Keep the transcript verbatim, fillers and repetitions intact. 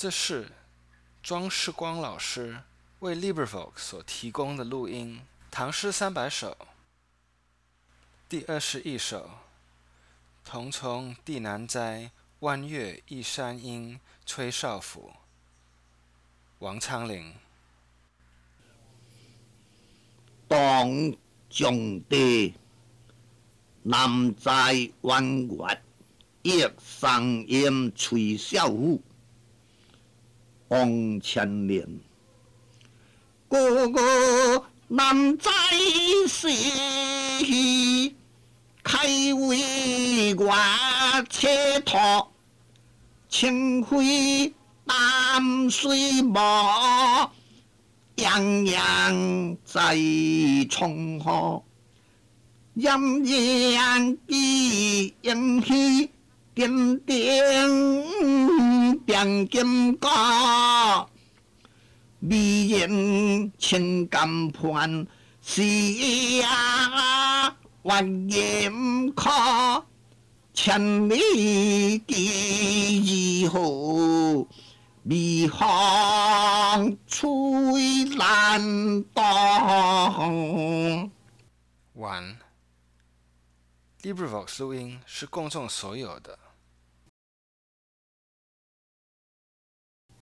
这是庄世光老师为 LibriVox 所提供的录音，《唐诗三百首》第二十一首。桐从地南栽，弯月依山阴，吹少府。王昌龄。 当将地，南栽弯月，依山阴，吹少府。王千年，哥哥南栽时，开为我切托，清辉淡水暮，洋洋在冲河，炎炎记英气，点点变金戈，美人情感伴，是呀万言可，千里寄如迷航吹兰动。 完。LibriVox 录音是公众所有的。